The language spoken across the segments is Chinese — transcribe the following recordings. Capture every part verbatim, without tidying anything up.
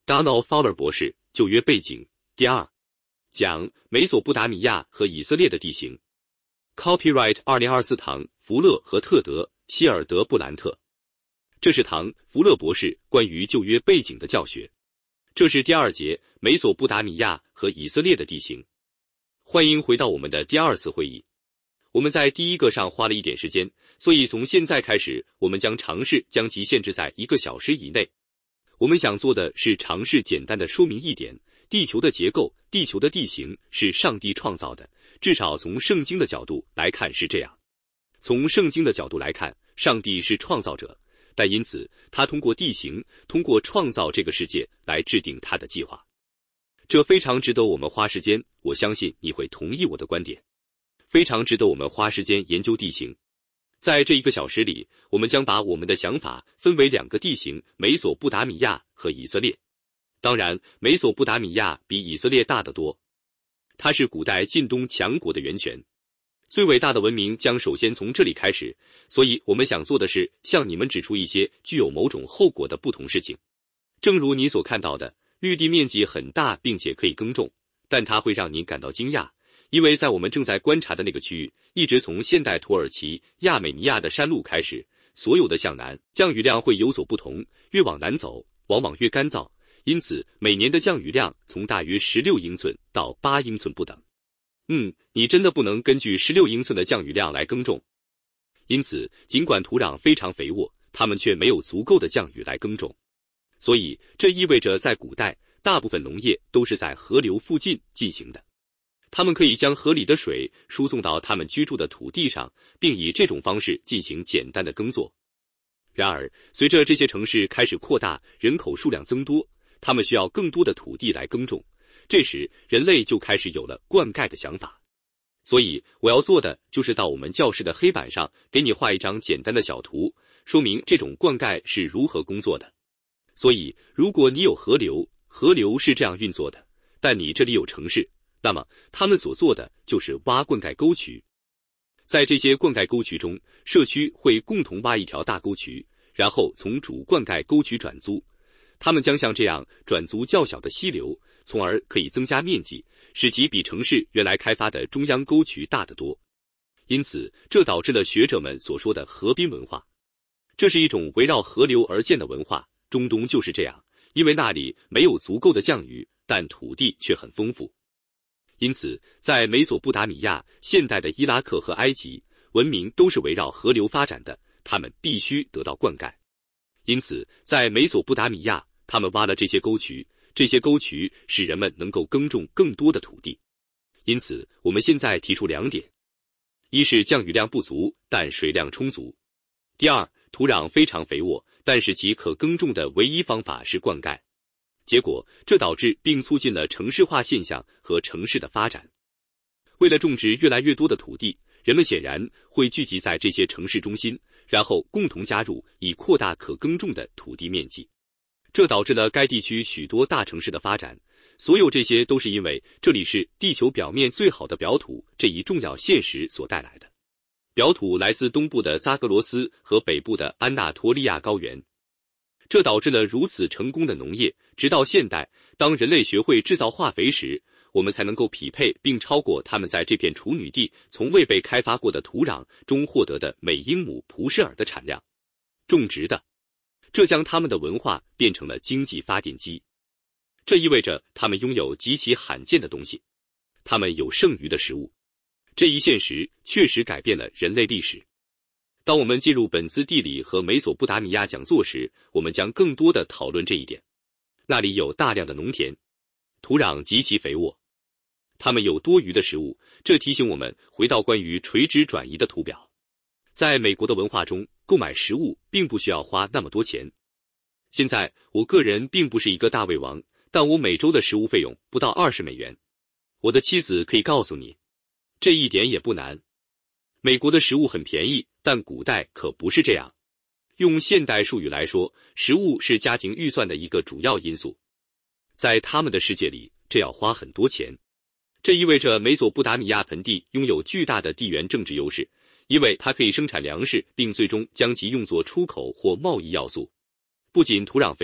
Donald Fowler 博士，旧约背景。第二讲美索不达米亚和以色列的地形。Copyright 二零二四唐福勒和特德希尔德布兰特。这是唐福勒博士关于旧约背景的教学。这是第二节美索不达米亚和以色列的地形。欢迎回到我们的第二次会议。我们在第一个上花了一点时间，所以从现在开始，我们将尝试将其限制在一个小时以内。我们想做的是尝试简单的说明一点，地球的结构、地球的地形是上帝创造的，至少从圣经的角度来看是这样。从圣经的角度来看，上帝是创造者，但因此他通过地形，通过创造这个世界来制定他的计划。这非常值得我们花时间，我相信你会同意我的观点。非常值得我们花时间研究地形。在这一个小时里，我们将把我们的想法分为两个地形，美索不达米亚和以色列。当然，美索不达米亚比以色列大得多。它是古代近东强国的源泉。最伟大的文明将首先从这里开始，所以我们想做的是向你们指出一些具有某种后果的不同事情。正如你所看到的，绿地面积很大并且可以耕种，但它会让你感到惊讶。因为在我们正在观察的那个区域，一直从现代土耳其亚美尼亚的山路开始，所有的向南降雨量会有所不同，越往南走往往越干燥，因此每年的降雨量从大约十六英寸到八英寸不等。嗯，你真的不能根据十六英寸的降雨量来耕种。因此尽管土壤非常肥沃，它们却没有足够的降雨来耕种。所以这意味着在古代大部分农业都是在河流附近进行的。他们可以将河里的水输送到他们居住的土地上，并以这种方式进行简单的耕作。然而，随着这些城市开始扩大，人口数量增多，他们需要更多的土地来耕种。这时，人类就开始有了灌溉的想法。所以，我要做的就是到我们教室的黑板上给你画一张简单的小图，说明这种灌溉是如何工作的。所以，如果你有河流，河流是这样运作的，但你这里有城市，那么他们所做的就是挖灌溉沟渠。在这些灌溉沟渠中，社区会共同挖一条大沟渠，然后从主灌溉沟渠转租。他们将像这样转租较小的溪流，从而可以增加面积，使其比城市原来开发的中央沟渠大得多。因此，这导致了学者们所说的河滨文化。这是一种围绕河流而建的文化，中东就是这样，因为那里没有足够的降雨，但土地却很丰富。因此，在美索不达米亚、现代的伊拉克和埃及，文明都是围绕河流发展的，他们必须得到灌溉。因此，在美索不达米亚，他们挖了这些沟渠，这些沟渠使人们能够耕种更多的土地。因此，我们现在提出两点：一是降雨量不足，但水量充足；第二，土壤非常肥沃，但使其可耕种的唯一方法是灌溉。结果，这导致并促进了城市化现象和城市的发展。为了种植越来越多的土地，人们显然会聚集在这些城市中心，然后共同加入，以扩大可耕种的土地面积。这导致了该地区许多大城市的发展。所有这些都是因为这里是地球表面最好的表土这一重要现实所带来的。表土来自东部的扎格罗斯和北部的安纳托利亚高原。这导致了如此成功的农业，直到现代，当人类学会制造化肥时，我们才能够匹配并超过他们在这片处女地从未被开发过的土壤中获得的每英亩普舍尔的产量。种植的，这将他们的文化变成了经济发电机。这意味着他们拥有极其罕见的东西，他们有剩余的食物。这一现实确实改变了人类历史。当我们进入本兹地理和美索不达米亚讲座时，我们将更多的讨论这一点。那里有大量的农田，土壤极其肥沃，他们有多余的食物。这提醒我们回到关于垂直转移的图表。在美国的文化中，购买食物并不需要花那么多钱。现在，我个人并不是一个大胃王，但我每周的食物费用不到二十美元。我的妻子可以告诉你，这一点也不难。美国的食物很便宜，但古代可不是这样。用现代术语来说，食物是家庭预算的一个主要因素。在他们的世界里，这要花很多钱。这意味着美索不达米亚盆地拥有巨大的地缘政治优势，因为它可以生产粮食，并最终将其用作出口或贸易要素。不仅土壤肥沃，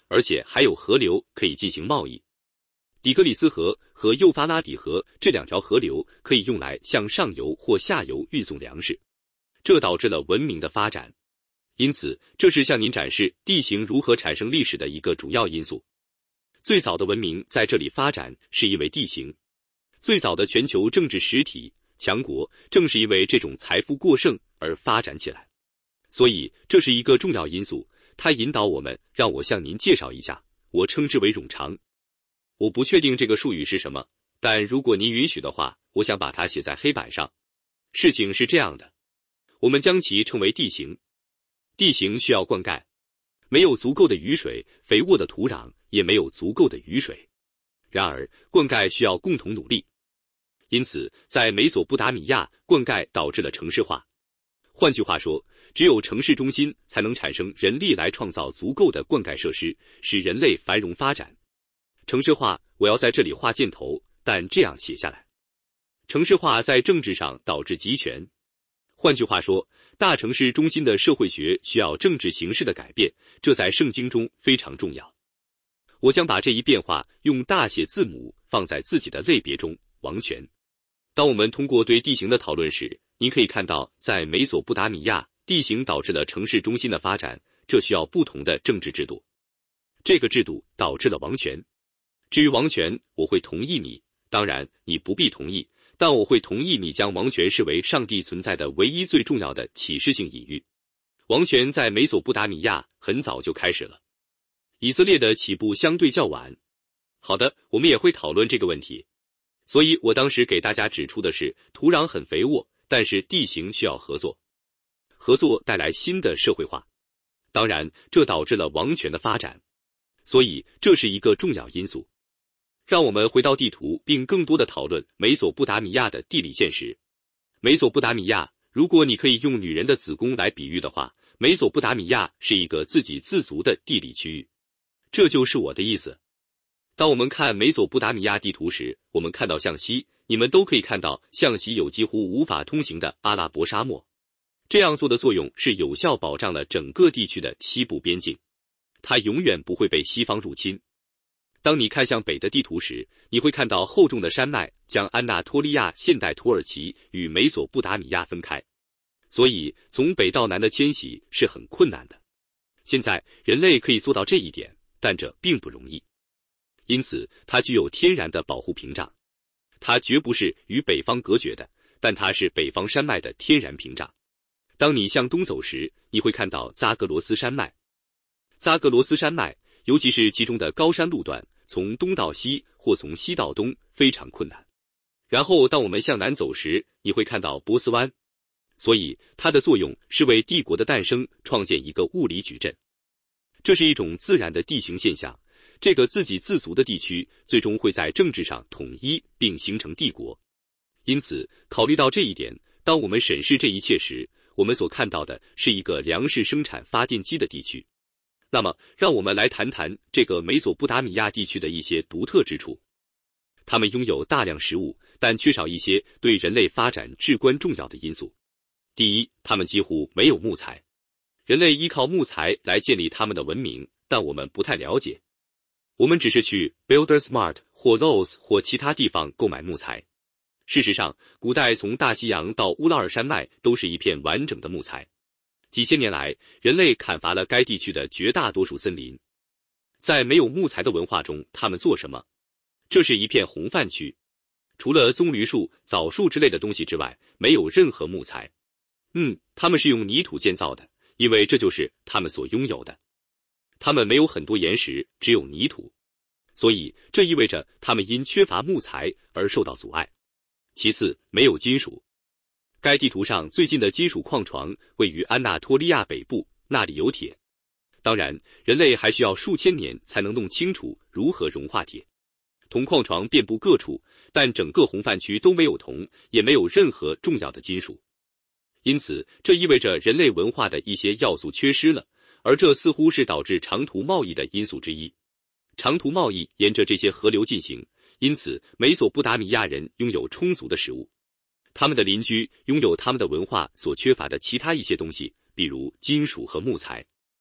而且还有河流可以进行贸易。底格里斯河和幼发拉底河这两条河流可以用来向上游或下游运送粮食，这导致了文明的发展。因此，这是向您展示地形如何产生历史的一个主要因素。最早的文明在这里发展是因为地形。最早的全球政治实体强国正是因为这种财富过剩而发展起来。所以这是一个重要因素，它引导我们。让我向您介绍一下，我称之为冗长。我不确定这个术语是什么，但如果您允许的话，我想把它写在黑板上。事情是这样的，我们将其称为地形。地形需要灌溉，没有足够的雨水，肥沃的土壤也没有足够的雨水。然而，灌溉需要共同努力。因此，在美索不达米亚，灌溉导致了城市化。换句话说，只有城市中心才能产生人力来创造足够的灌溉设施，使人类繁荣发展。城市化，我要在这里画箭头，但这样写下来。城市化在政治上导致集权。换句话说，大城市中心的社会学需要政治形式的改变，这在圣经中非常重要。我将把这一变化用大写字母放在自己的类别中，王权。当我们通过对地形的讨论时，您可以看到，在美索不达米亚，地形导致了城市中心的发展，这需要不同的政治制度。这个制度导致了王权。至于王权，我会同意你，当然你不必同意，但我会同意你将王权视为上帝存在的唯一最重要的启示性隐喻。王权在美索不达米亚很早就开始了，以色列的起步相对较晚。好的，我们也会讨论这个问题。所以我当时给大家指出的是，土壤很肥沃，但是地形需要合作。合作带来新的社会化，当然这导致了王权的发展，所以这是一个重要因素。让我们回到地图，并更多的讨论美索不达米亚的地理现实。美索不达米亚，如果你可以用女人的子宫来比喻的话，美索不达米亚是一个自给自足的地理区域。这就是我的意思。当我们看美索不达米亚地图时，我们看到向西，你们都可以看到向西有几乎无法通行的阿拉伯沙漠。这样做的作用是有效保障了整个地区的西部边境，它永远不会被西方入侵。当你看向北的地图时，你会看到厚重的山脉将安纳托利亚现代土耳其与美索不达米亚分开，所以从北到南的迁徙是很困难的。现在人类可以做到这一点，但这并不容易。因此它具有天然的保护屏障，它绝不是与北方隔绝的，但它是北方山脉的天然屏障。当你向东走时，你会看到扎格罗斯山脉。扎格罗斯山脉，尤其是其中的高山路段，从东到西或从西到东非常困难。然后当我们向南走时，你会看到波斯湾。所以它的作用是为帝国的诞生创建一个物理矩阵。这是一种自然的地形现象，这个自给自足的地区最终会在政治上统一并形成帝国。因此考虑到这一点，当我们审视这一切时，我们所看到的是一个粮食生产发电机的地区。那么让我们来谈谈这个美索不达米亚地区的一些独特之处。他们拥有大量食物，但缺少一些对人类发展至关重要的因素。第一，他们几乎没有木材。人类依靠木材来建立他们的文明，但我们不太了解。我们只是去 Buildersmart 或 Lowe's 或其他地方购买木材。事实上，古代从大西洋到乌拉尔山脉都是一片完整的木材。几千年来，人类砍伐了该地区的绝大多数森林。在没有木材的文化中，他们做什么？这是一片红泛区，除了棕榈树、枣树之类的东西之外，没有任何木材。嗯，他们是用泥土建造的，因为这就是他们所拥有的。他们没有很多岩石，只有泥土，所以这意味着他们因缺乏木材而受到阻碍。其次，没有金属。该地图上最近的金属矿床位于安纳托利亚北部，那里有铁。当然，人类还需要数千年才能弄清楚如何融化铁。铜矿床遍布各处，但整个红泛区都没有铜，也没有任何重要的金属。因此，这意味着人类文化的一些要素缺失了，而这似乎是导致长途贸易的因素之一。长途贸易沿着这些河流进行，因此美索不达米亚人拥有充足的食物。他们的邻居拥有他们的文化所缺乏的其他一些东西，比如金属和木材。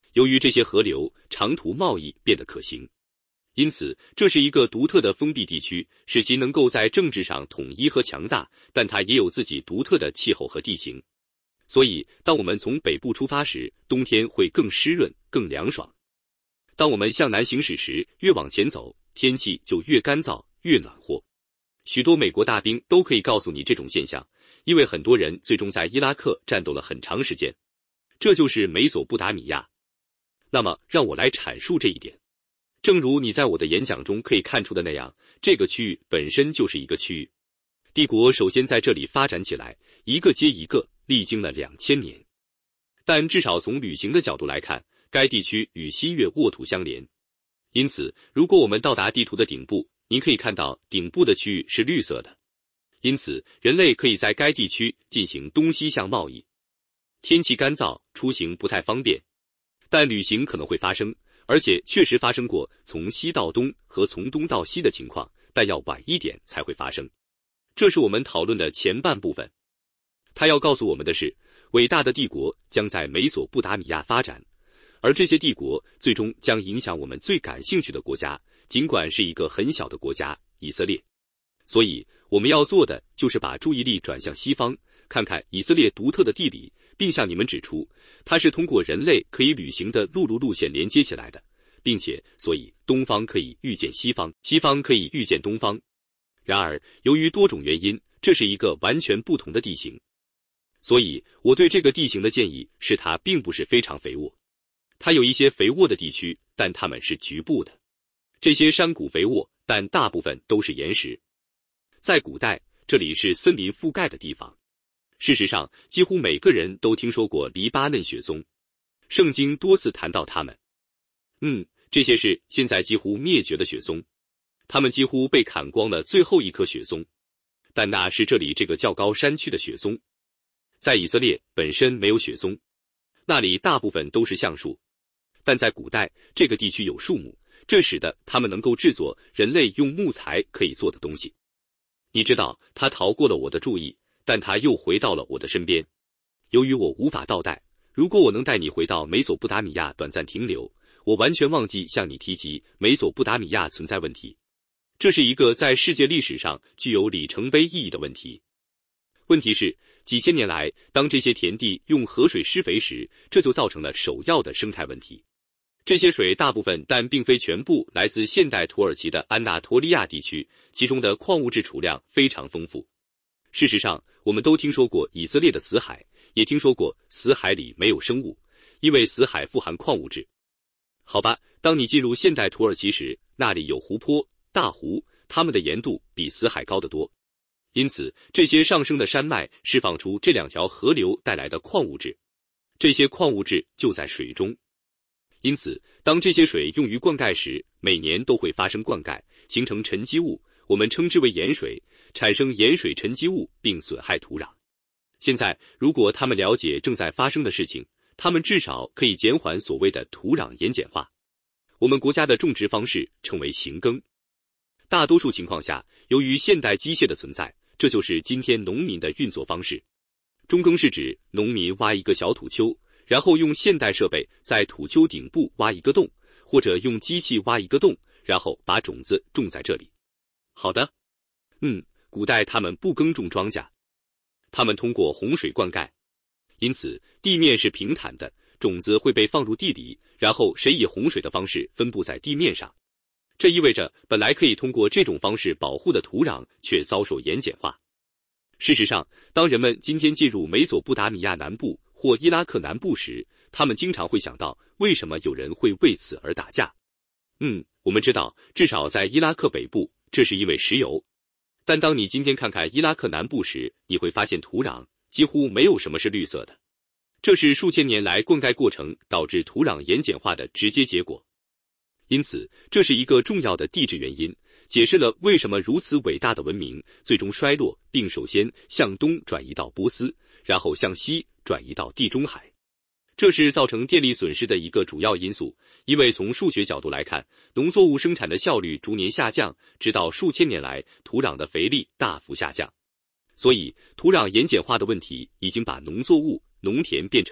由于这些河流，长途贸易变得可行。因此，这是一个独特的封闭地区，使其能够在政治上统一和强大，但它也有自己独特的气候和地形。所以，当我们从北部出发时，冬天会更湿润、更凉爽。当我们向南行驶时，越往前走，天气就越干燥、越暖和。许多美国大兵都可以告诉你这种现象，因为很多人最终在伊拉克战斗了很长时间。这就是美索不达米亚。那么，让我来阐述这一点。正如你在我的演讲中可以看出的那样，这个区域本身就是一个区域。帝国首先在这里发展起来，一个接一个，历经了两千年。但至少从旅行的角度来看，该地区与西越沃土相连。因此，如果我们到达地图的顶部，您可以看到顶部的区域是绿色的。因此，人类可以在该地区进行东西向贸易。天气干燥，出行不太方便，但旅行可能会发生。而且确实发生过从西到东和从东到西的情况，但要晚一点才会发生。这是我们讨论的前半部分。他要告诉我们的是，伟大的帝国将在美索不达米亚发展，而这些帝国最终将影响我们最感兴趣的国家，尽管是一个很小的国家——以色列。所以，我们要做的就是把注意力转向西方，看看以色列独特的地理，并向你们指出，它是通过人类可以旅行的陆路路线连接起来的，并且，所以东方可以预见西方，西方可以预见东方。然而，由于多种原因，这是一个完全不同的地形。所以，我对这个地形的建议是，它并不是非常肥沃。它有一些肥沃的地区，但它们是局部的。这些山谷肥沃，但大部分都是岩石。在古代，这里是森林覆盖的地方。事实上，几乎每个人都听说过黎巴嫩雪松，圣经多次谈到它们。嗯，这些是现在几乎灭绝的雪松，它们几乎被砍光了最后一棵雪松，但那是这里这个较高山区的雪松。在以色列本身没有雪松，那里大部分都是橡树，但在古代这个地区有树木，这使得它们能够制作人类用木材可以做的东西。你知道，他逃过了我的注意，但他又回到了我的身边。由于我无法倒带，如果我能带你回到美索不达米亚短暂停留，我完全忘记向你提及美索不达米亚存在问题。这是一个在世界历史上具有里程碑意义的问题。问题是，几千年来，当这些田地用河水施肥时，这就造成了首要的生态问题。这些水大部分但并非全部来自现代土耳其的安纳托利亚地区，其中的矿物质储量非常丰富。事实上，我们都听说过以色列的死海，也听说过死海里没有生物，因为死海富含矿物质。好吧，当你进入现代土耳其时，那里有湖泊、大湖，它们的盐度比死海高得多。因此，这些上升的山脉释放出这两条河流带来的矿物质，这些矿物质就在水中。因此，当这些水用于灌溉时，每年都会发生灌溉，形成沉积物，我们称之为盐水，产生盐水沉积物并损害土壤。现在，如果他们了解正在发生的事情，他们至少可以减缓所谓的土壤盐碱化。我们国家的种植方式称为行耕。大多数情况下，由于现代机械的存在，这就是今天农民的运作方式。中耕是指农民挖一个小土丘，然后用现代设备在土丘顶部挖一个洞，或者用机器挖一个洞，然后把种子种在这里。好的。嗯，古代他们不耕种庄稼，他们通过洪水灌溉，因此地面是平坦的，种子会被放入地里，然后谁以洪水的方式分布在地面上。这意味着本来可以通过这种方式保护的土壤却遭受盐碱化。事实上，当人们今天进入美索不达米亚南部或伊拉克南部时，他们经常会想到为什么有人会为此而打架。嗯，我们知道，至少在伊拉克北部，这是因为石油。但当你今天看看伊拉克南部时，你会发现土壤几乎没有什么是绿色的。这是数千年来灌溉过程导致土壤盐碱化的直接结果。因此，这是一个重要的地质原因，解释了为什么如此伟大的文明最终衰落，并首先向东转移到波斯，然后向西转移到地中海。这是造成电力损失的一个主要因素，因为从数学角度来看，农作物生产的效率逐年下降，直到数千年来土壤的肥力大幅下降。所以，土壤盐碱化的问题已经把农作物、农田变成了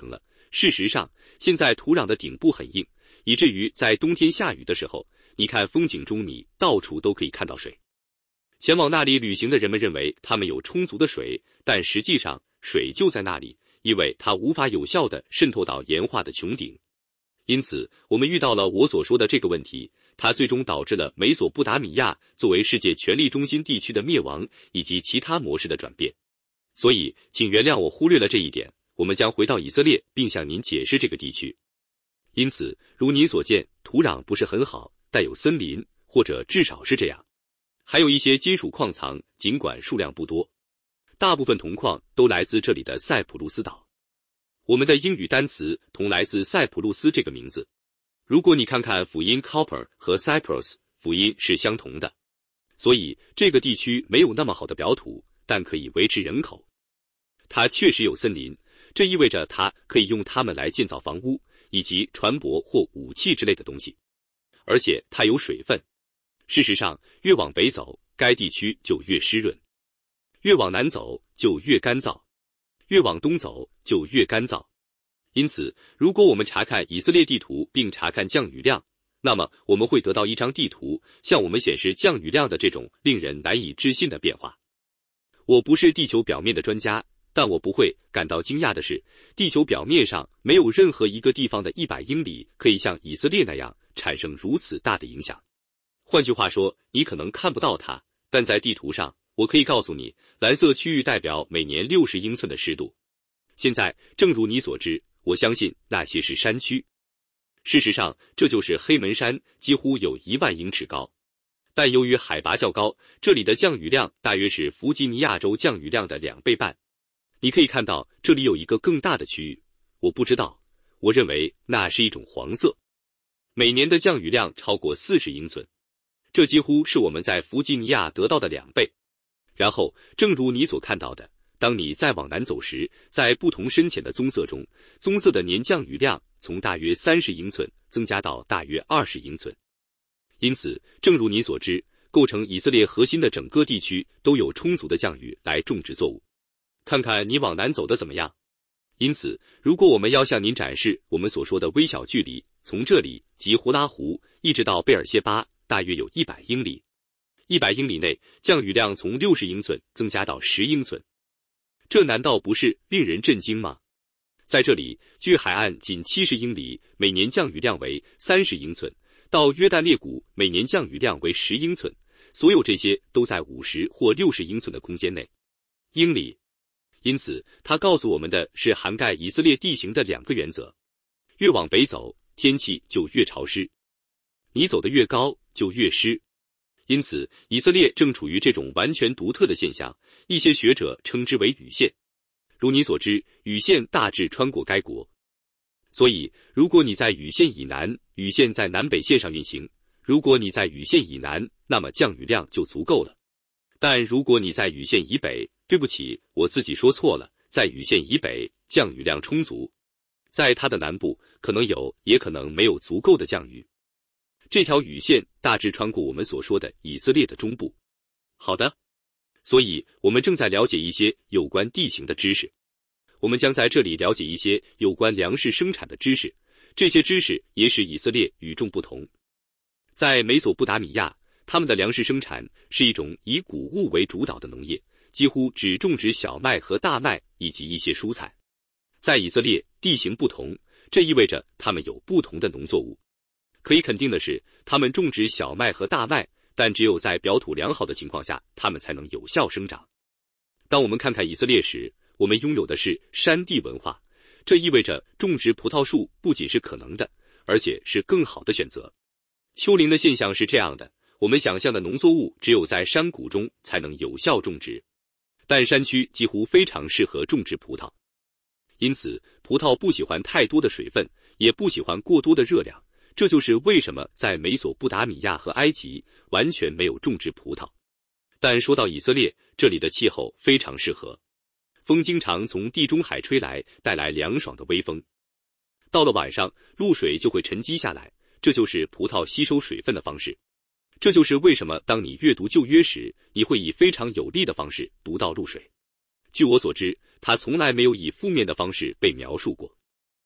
事实上，现在土壤的顶部很硬，以至于在冬天下雨的时候，你看风景中你到处都可以看到水。前往那里旅行的人们认为他们有充足的水，但实际上水就在那里，因为它无法有效地渗透到岩画的穹顶。因此，我们遇到了我所说的这个问题，它最终导致了美索不达米亚作为世界权力中心地区的灭亡，以及其他模式的转变。所以，请原谅我忽略了这一点，我们将回到以色列，并向您解释这个地区。因此，如您所见，土壤不是很好，带有森林，或者至少是这样。还有一些金属矿藏，尽管数量不多，大部分铜矿都来自这里的塞浦路斯岛。我们的英语单词铜来自塞浦路斯这个名字。如果你看看辅音 copper 和 Cyprus， 辅音是相同的。所以这个地区没有那么好的表土，但可以维持人口。它确实有森林，这意味着它可以用它们来建造房屋，以及船舶或武器之类的东西。而且它有水分。事实上，越往北走，该地区就越湿润；越往南走，就越干燥；越往东走，就越干燥。因此，如果我们查看以色列地图并查看降雨量，那么我们会得到一张地图，向我们显示降雨量的这种令人难以置信的变化。我不是地球表面的专家，但我不会感到惊讶的是，地球表面上没有任何一个地方的一百英里可以像以色列那样产生如此大的影响。换句话说，你可能看不到它，但在地图上，我可以告诉你，蓝色区域代表每年六十英寸的湿度。现在，正如你所知，我相信那些是山区。事实上，这就是黑门山，几乎有一万英尺高。但由于海拔较高，这里的降雨量大约是弗吉尼亚州降雨量的两倍半。你可以看到，这里有一个更大的区域，我不知道，我认为那是一种黄色。每年的降雨量超过四十英寸。这几乎是我们在弗吉尼亚得到的两倍。然后，正如你所看到的，当你再往南走时，在不同深浅的棕色中，棕色的年降雨量从大约三十英寸增加到大约二十英寸。因此，正如你所知，构成以色列核心的整个地区都有充足的降雨来种植作物。看看你往南走的怎么样。因此，如果我们要向您展示我们所说的微小距离，从这里及胡拉湖一直到贝尔谢巴，大约有一百英里。一百英里内，降雨量从六十英寸增加到十英寸。这难道不是令人震惊吗？在这里，距海岸仅七十英里，每年降雨量为三十英寸；到约旦裂谷，每年降雨量为十英寸。所有这些都在五十或六十英寸的空间内。英里。因此，它告诉我们的是涵盖以色列地形的两个原则：越往北走，天气就越潮湿；你走得越高，就越湿。因此，以色列正处于这种完全独特的现象，一些学者称之为雨线。如你所知，雨线大致穿过该国。所以，如果你在雨线以南，雨线在南北线上运行；如果你在雨线以南，那么降雨量就足够了。但如果你在雨线以北，对不起，我自己说错了，在雨线以北，降雨量充足。在它的南部，可能有，也可能没有足够的降雨。这条雨线大致穿过我们所说的以色列的中部。好的，所以我们正在了解一些有关地形的知识。我们将在这里了解一些有关粮食生产的知识，这些知识也使以色列与众不同。在美索不达米亚，他们的粮食生产是一种以谷物为主导的农业，几乎只种植小麦和大麦以及一些蔬菜。在以色列，地形不同，这意味着他们有不同的农作物。可以肯定的是，他们种植小麦和大麦，但只有在表土良好的情况下，它们才能有效生长。当我们看看以色列时，我们拥有的是山地文化，这意味着种植葡萄树不仅是可能的，而且是更好的选择。丘陵的现象是这样的，我们想象的农作物只有在山谷中才能有效种植，但山区几乎非常适合种植葡萄。因此，葡萄不喜欢太多的水分，也不喜欢过多的热量。这就是为什么在美索不达米亚和埃及完全没有种植葡萄。但说到以色列，这里的气候非常适合，风经常从地中海吹来，带来凉爽的微风。到了晚上，露水就会沉积下来，这就是葡萄吸收水分的方式。这就是为什么当你阅读旧约时，你会以非常有力的方式读到露水。据我所知，它从来没有以负面的方式被描述过。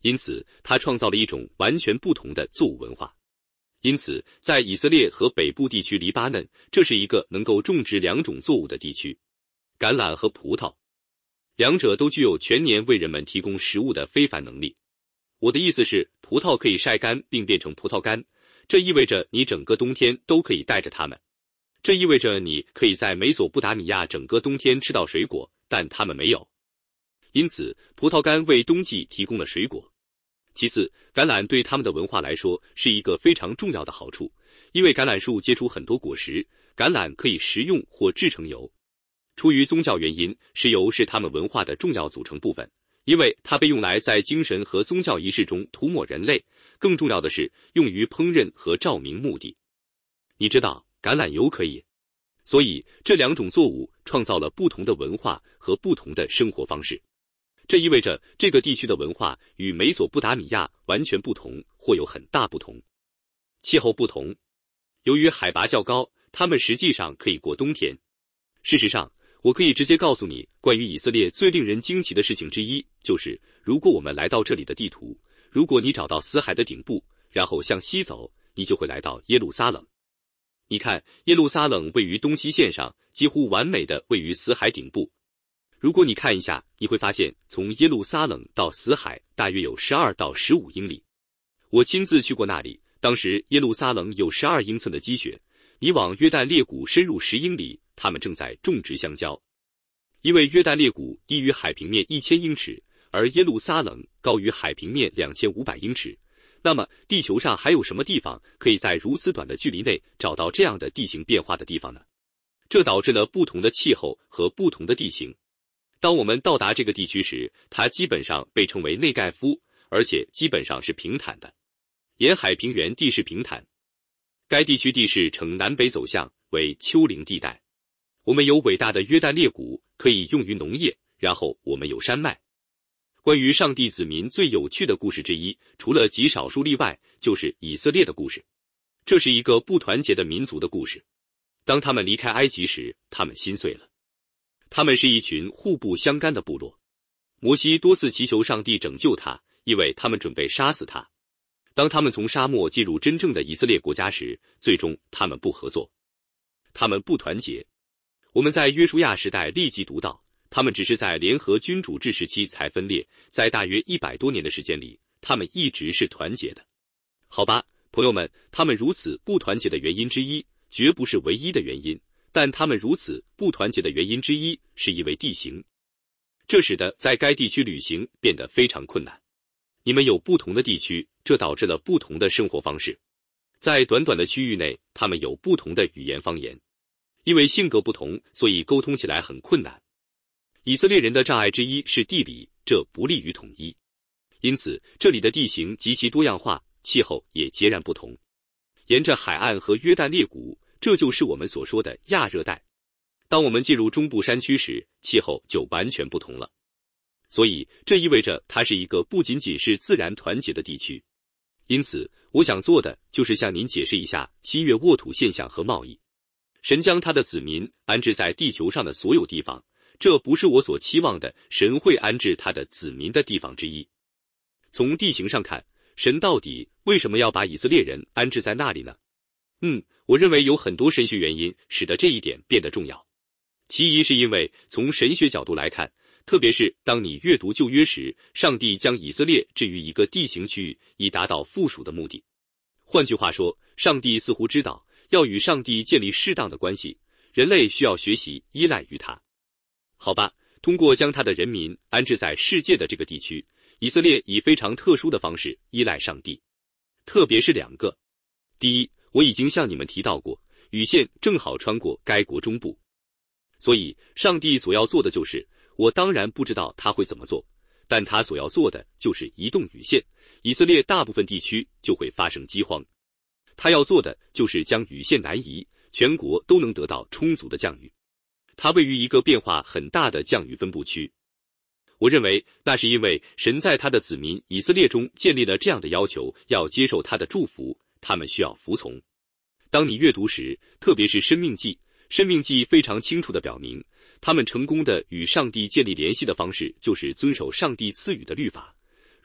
因此他创造了一种完全不同的作物文化。因此在以色列和北部地区黎巴嫩，这是一个能够种植两种作物的地区，橄榄和葡萄，两者都具有全年为人们提供食物的非凡能力。我的意思是，葡萄可以晒干并变成葡萄干，这意味着你整个冬天都可以带着它们。这意味着你可以在美索不达米亚整个冬天吃到水果，但他们没有。因此，葡萄干为冬季提供了水果。其次，橄榄对他们的文化来说是一个非常重要的好处，因为橄榄树结出很多果实，橄榄可以食用或制成油。出于宗教原因，石油是他们文化的重要组成部分，因为它被用来在精神和宗教仪式中涂抹人类，更重要的是用于烹饪和照明目的。你知道，橄榄油可以。所以这两种作物创造了不同的文化和不同的生活方式。这意味着这个地区的文化与美索不达米亚完全不同，或有很大不同。气候不同，由于海拔较高，它们实际上可以过冬天。事实上，我可以直接告诉你，关于以色列最令人惊奇的事情之一，就是如果我们来到这里的地图，如果你找到死海的顶部，然后向西走，你就会来到耶路撒冷。你看，耶路撒冷位于东西线上，几乎完美的位于死海顶部。如果你看一下，你会发现从耶路撒冷到死海大约有十二到十五英里。我亲自去过那里，当时耶路撒冷有十二英寸的积雪。你往约旦裂谷深入十英里，他们正在种植香蕉。因为约旦裂谷低于海平面一千英尺，而耶路撒冷高于海平面两千五百英尺。那么地球上还有什么地方可以在如此短的距离内找到这样的地形变化的地方呢？这导致了不同的气候和不同的地形。当我们到达这个地区时，它基本上被称为内盖夫，而且基本上是平坦的。沿海平原地势平坦，该地区地势呈南北走向，为丘陵地带。我们有伟大的约旦裂谷，可以用于农业，然后我们有山脉。关于上帝子民最有趣的故事之一，除了极少数例外，就是以色列的故事。这是一个不团结的民族的故事。当他们离开埃及时，他们心碎了。他们是一群互不相干的部落。摩西多次祈求上帝拯救他，因为他们准备杀死他。当他们从沙漠进入真正的以色列国家时，最终他们不合作，他们不团结。我们在约书亚时代立即读到，他们只是在联合君主制时期才分裂，在大约一百多年的时间里，他们一直是团结的。好吧，朋友们，他们如此不团结的原因之一，绝不是唯一的原因，但他们如此不团结的原因之一，是因为地形。这使得在该地区旅行变得非常困难。你们有不同的地区，这导致了不同的生活方式。在短短的区域内，他们有不同的语言方言。因为性格不同，所以沟通起来很困难。以色列人的障碍之一是地理，这不利于统一。因此，这里的地形极其多样化，气候也截然不同。沿着海岸和约旦裂谷，这就是我们所说的亚热带。当我们进入中部山区时，气候就完全不同了。所以，这意味着它是一个不仅仅是自然团结的地区。因此，我想做的就是向您解释一下新月沃土现象和贸易。神将他的子民安置在地球上的所有地方，这不是我所期望的神会安置他的子民的地方之一。从地形上看，神到底为什么要把以色列人安置在那里呢？嗯，我认为有很多神学原因使得这一点变得重要。其一是因为从神学角度来看，特别是当你阅读旧约时，上帝将以色列置于一个地形区域，以达到附属的目的。换句话说，上帝似乎知道要与上帝建立适当的关系，人类需要学习依赖于他。好吧，通过将他的人民安置在世界的这个地区，以色列以非常特殊的方式依赖上帝，特别是两个。第一，我已经向你们提到过，雨线正好穿过该国中部。所以，上帝所要做的就是，我当然不知道他会怎么做，但他所要做的就是移动雨线，以色列大部分地区就会发生饥荒。他要做的就是将雨线南移，全国都能得到充足的降雨。它位于一个变化很大的降雨分布区。我认为那是因为神在他的子民以色列中建立了这样的要求，要接受他的祝福，他们需要服从。当你阅读时，特别是申命记，申命记非常清楚地表明，他们成功的与上帝建立联系的方式就是遵守上帝赐予的律法。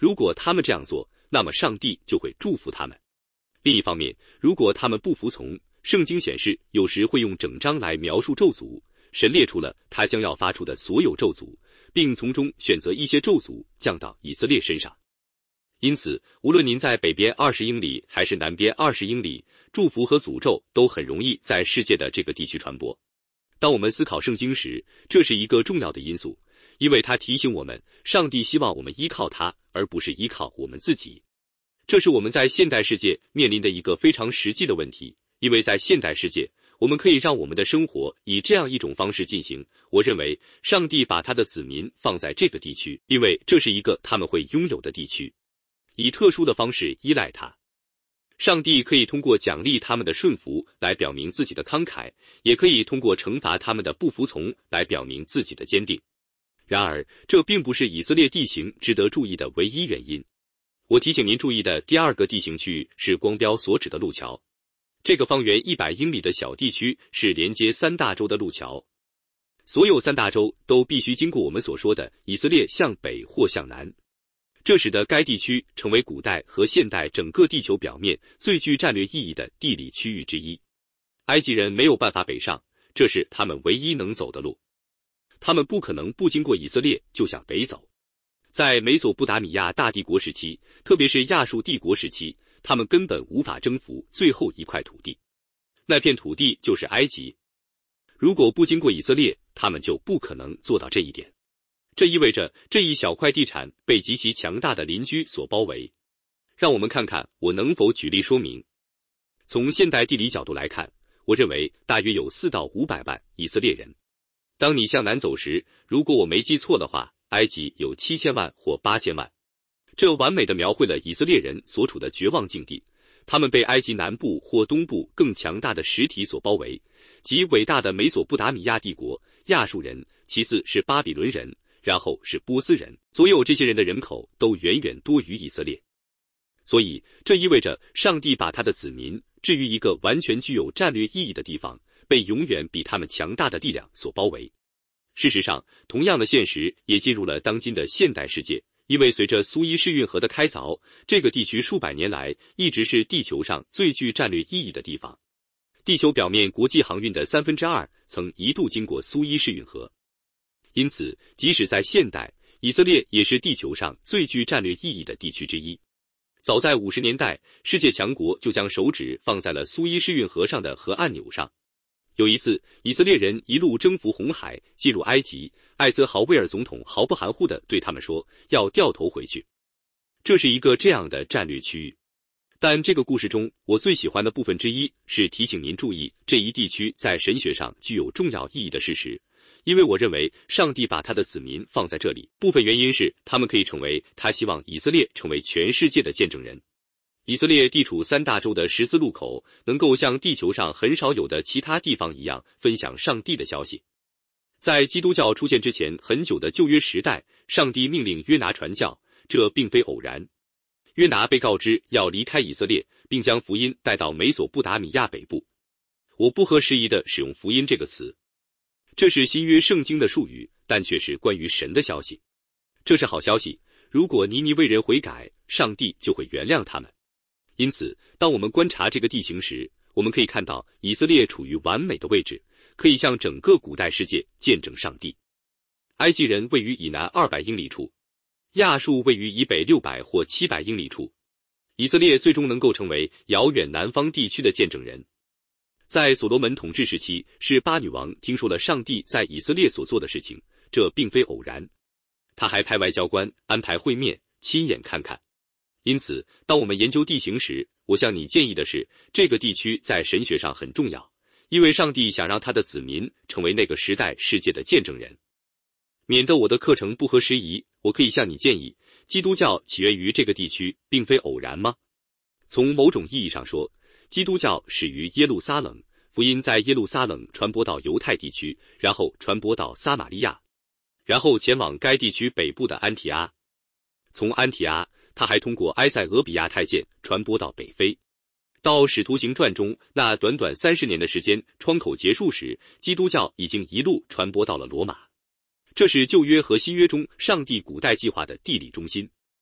如果他们这样做，那么上帝就会祝福他们。另一方面，如果他们不服从，圣经显示有时会用整章来描述咒诅，神列出了他将要发出的所有咒诅，并从中选择一些咒诅降到以色列身上。因此，无论您在北边二十英里还是南边二十英里，祝福和诅咒都很容易在世界的这个地区传播。当我们思考圣经时，这是一个重要的因素，因为它提醒我们，上帝希望我们依靠他，而不是依靠我们自己。这是我们在现代世界面临的一个非常实际的问题，因为在现代世界，我们可以让我们的生活以这样一种方式进行。我认为，上帝把他的子民放在这个地区，因为这是一个他们会拥有的地区，以特殊的方式依赖他。上帝可以通过奖励他们的顺服来表明自己的慷慨，也可以通过惩罚他们的不服从来表明自己的坚定。然而，这并不是以色列地形值得注意的唯一原因。我提醒您注意的第二个地形区域是光标所指的路桥。这个方圆一百英里的小地区是连接三大洲的路桥。所有三大洲都必须经过我们所说的以色列向北或向南。这使得该地区成为古代和现代整个地球表面最具战略意义的地理区域之一。埃及人没有办法北上，这是他们唯一能走的路。他们不可能不经过以色列就向北走。在美索不达米亚大帝国时期，特别是亚述帝国时期，他们根本无法征服最后一块土地，那片土地就是埃及。如果不经过以色列，他们就不可能做到这一点。这意味着这一小块地产被极其强大的邻居所包围。让我们看看我能否举例说明。从现代地理角度来看，我认为大约有四到五百万以色列人。当你向南走时，如果我没记错的话，埃及有七千万或八千万。这完美地描绘了以色列人所处的绝望境地，他们被埃及南部或东部更强大的实体所包围，即伟大的美索不达米亚帝国、亚述人，其次是巴比伦人，然后是波斯人。所有这些人的人口都远远多于以色列。所以，这意味着上帝把他的子民置于一个完全具有战略意义的地方，被永远比他们强大的力量所包围。事实上，同样的现实也进入了当今的现代世界，因为随着苏伊士运河的开凿，这个地区数百年来一直是地球上最具战略意义的地方。地球表面国际航运的三分之二曾一度经过苏伊士运河。因此，即使在现代，以色列也是地球上最具战略意义的地区之一。早在五十年代，世界强国就将手指放在了苏伊士运河上的核按钮上。有一次，以色列人一路征服红海，进入埃及，艾泽豪威尔总统毫不含糊地对他们说，要掉头回去。这是一个这样的战略区域。但这个故事中，我最喜欢的部分之一是提醒您注意这一地区在神学上具有重要意义的事实，因为我认为上帝把他的子民放在这里，部分原因是他们可以成为他希望以色列成为全世界的见证人。以色列地处三大洲的十字路口，能够像地球上很少有的其他地方一样分享上帝的消息。在基督教出现之前很久的旧约时代，上帝命令约拿传教，这并非偶然。约拿被告知要离开以色列，并将福音带到美索不达米亚北部。我不合时宜地使用福音这个词，这是新约圣经的术语，但却是关于神的消息。这是好消息，如果尼尼微人悔改，上帝就会原谅他们。因此，当我们观察这个地形时，我们可以看到以色列处于完美的位置，可以向整个古代世界见证上帝。埃及人位于以南二百英里处，亚述位于以北六百或七百英里处。以色列最终能够成为遥远南方地区的见证人。在所罗门统治时期，示巴女王听说了上帝在以色列所做的事情，这并非偶然。他还派外交官安排会面，亲眼看看。因此，当我们研究地形时，我向你建议的是，这个地区在神学上很重要，因为上帝想让他的子民成为那个时代世界的见证人。免得我的课程不合时宜，我可以向你建议，基督教起源于这个地区并非偶然吗？从某种意义上说，基督教始于耶路撒冷，福音在耶路撒冷传播到犹太地区，然后传播到撒玛利亚，然后前往该地区北部的安提阿。从安提阿，他还通过埃塞俄比亚太监传播到北非。到《使徒行传》中那短短三十年的时间窗口结束时，基督教已经一路传播到了罗马。这是旧约和新约中上帝古代计划的地理中心。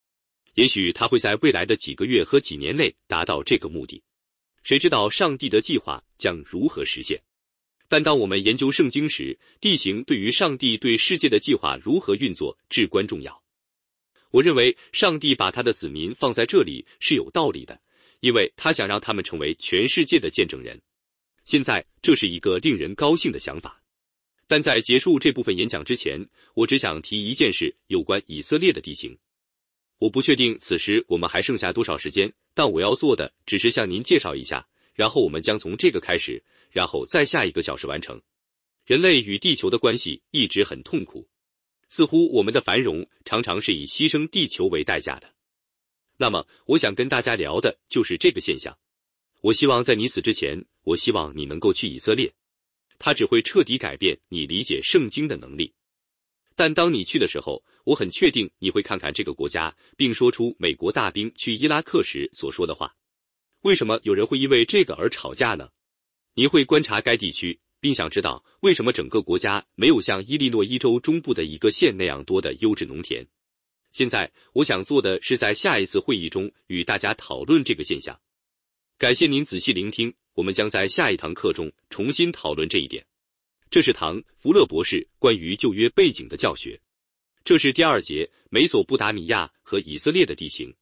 也许他会在未来的几个月和几年内达到这个目的。谁知道上帝的计划将如何实现？但当我们研究圣经时，地形对于上帝对世界的计划如何运作至关重要。我认为上帝把他的子民放在这里是有道理的，因为他想让他们成为全世界的见证人。现在这是一个令人高兴的想法。但在结束这部分演讲之前，我只想提一件事，有关以色列的地形。我不确定此时我们还剩下多少时间，但我要做的只是向您介绍一下，然后我们将从这个开始，然后在下一个小时完成。人类与地球的关系一直很痛苦，似乎我们的繁荣常常是以牺牲地球为代价的。那么我想跟大家聊的就是这个现象。我希望在你死之前，我希望你能够去以色列，它只会彻底改变你理解圣经的能力。但当你去的时候，我很确定你会看看这个国家，并说出美国大兵去伊拉克时所说的话。为什么有人会因为这个而吵架呢？你会观察该地区，并想知道为什么整个国家没有像伊利诺伊州中部的一个县那样多的优质农田。现在我想做的是在下一次会议中与大家讨论这个现象。感谢您仔细聆听，我们将在下一堂课中重新讨论这一点。这是唐·福勒博士关于旧约背景的教学。这是第二节，美索不达米亚和以色列的地形。